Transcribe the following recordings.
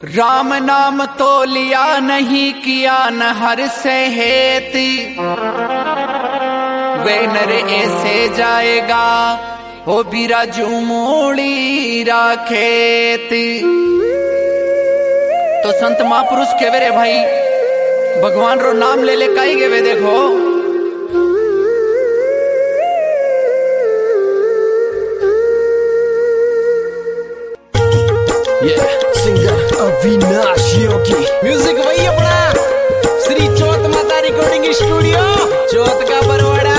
राम नाम तो लिया नहीं किया न हर से हेती, वे नर ऐसे जाएगा हो बिराजू मूड़ी राखेती। तो संत महापुरुष के रे भाई भगवान रो नाम ले ले काई गे वे देखो। सिंगर अविनाश योगी, म्यूजिक वही अपना श्री चौथ माता रिकॉर्डिंग स्टूडियो चौथ का बरवाड़ा।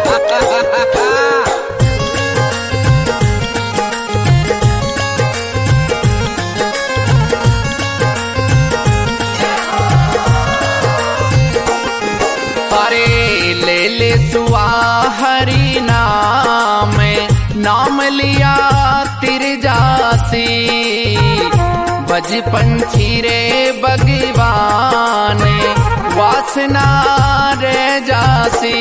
अरे ले ले सुआ हरि नाम, नाम लिया तिर जासी, बज पंछी रे भगवान वासना रे जासी।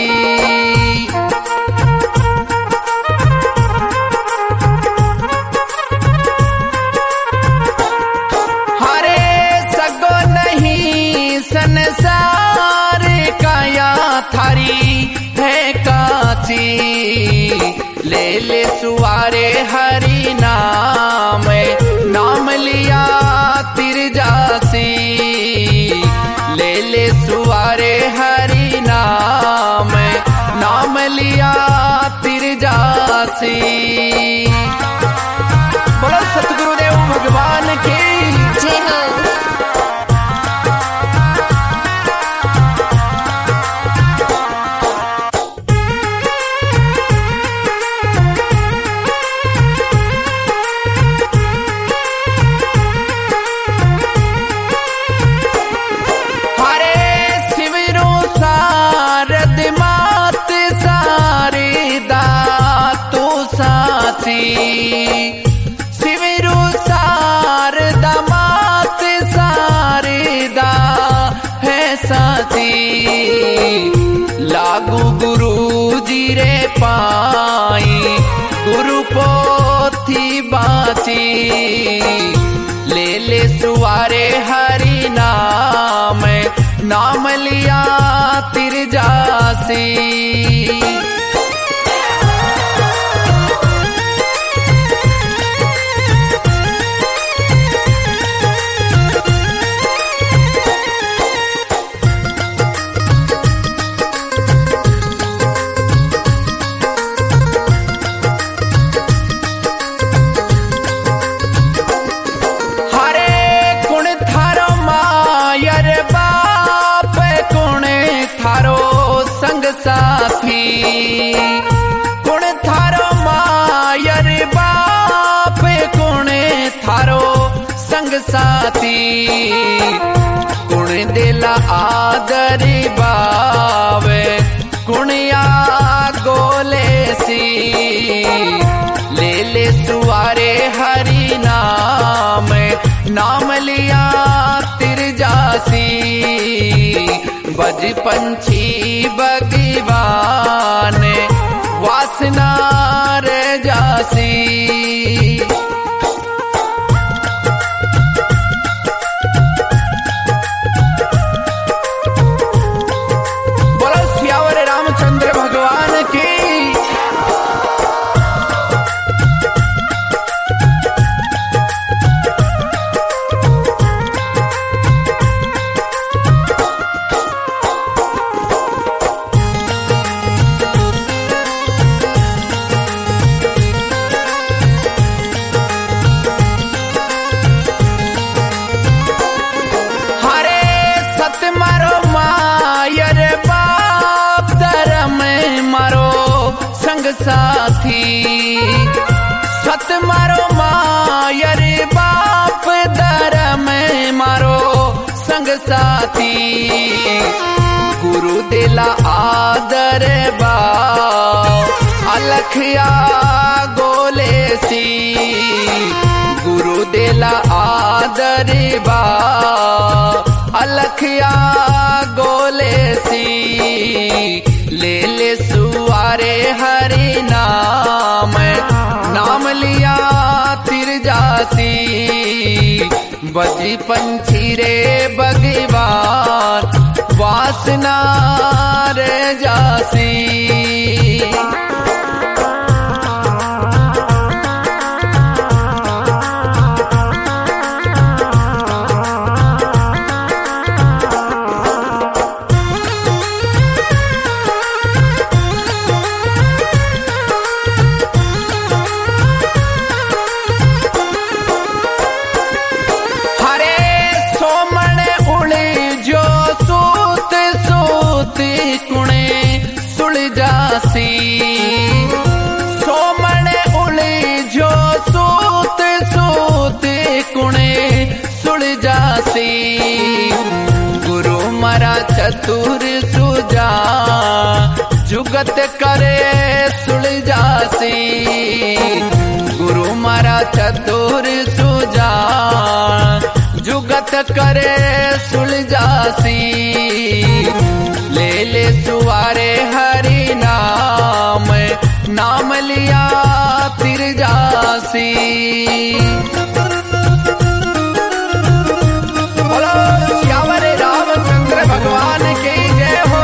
हरे सगो नहीं संसार काया थारी है काची, ले ले सुवारे हरि नाम, नाम लिया तिर जासी, ले ले सुवारे हरि नाम, नाम लिया तिर जासी। बोलो सतगुरुदेव भगवान की जय हो। शिविरु शारदा मात शारदा है साथी, लागू गुरु जी रे पाई गुरु पोथी बाची, ले ले सुवारे हरि नाम, नाम लिया तिर जासी। साथी कुण थारो मायर बाप, कुण थारो संग साथी, कुण दिला आदर बावे, कुण या गोले सी, ले ले सुवारे हरि नाम, नाम लिया तिर जासी, बज पंछी भगवान वासना रे जासी। बोलो सियावर रामचंद्र भगवान की। साथी सत मारो मायर बाप, धर्म मारो संग साथी, गुरु दिला आदर बाव, अलखिया गोले सी, गुरु दिला आदर बाव, अलखिया गोले सी, ले ले सुवारे हरि नाम, नाम लिया तिर जासी, बजी पंछी रे भगवान वासना रे जासी। सोमण उली जो सूत सूत कुणे सुलझासी। गुरु मरा चतुर सुजा जुगत करे सुलझासी। गुरु मरा चतुर सुजा जुगत करे सुलझासी। ले ले सुवारे हरि नाम नाम लिया तिर जासी। बोलो श्यावर रामचंद्र भगवान की जय हो।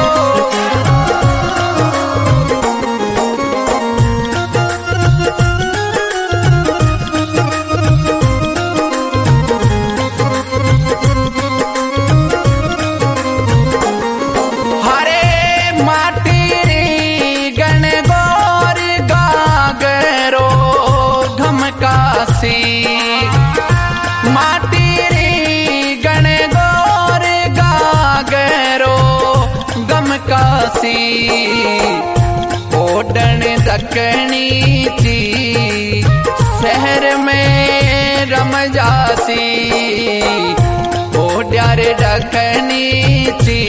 माटी री गण गोर गागरो गम कासी। ओडन दकनी थी शहर में रम जासी। ओड्यार दकनी थी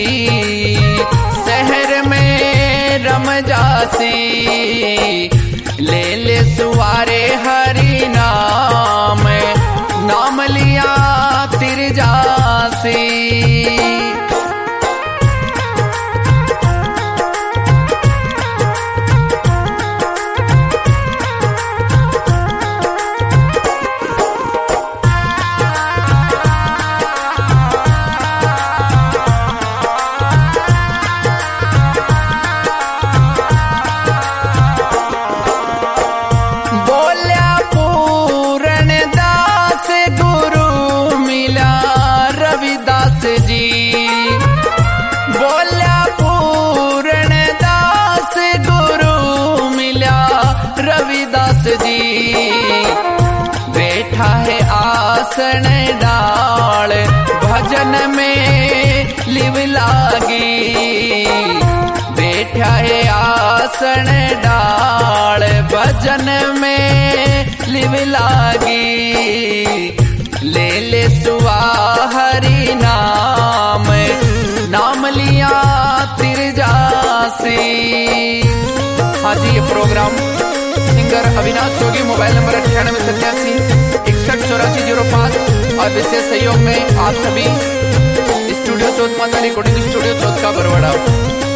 शहर में रम जासी। ले ले सुवारे हरि नाम नाम लिया तिर जासी। रविदास जी बैठा है आसन डाल भजन में लिव लागी। बैठा है आसन डाल भजन में लिव लागी। ले ले सुवा हरि नाम नाम लिया तिर जासी। हाँ जी, ये program singer Avinash Yogi, mobile number 9887618405 और विशेष सहयोग में आप सभी स्टूडियो चौथ माता रिकॉर्डिंग स्टूडियो चौथ का बरवाड़ा।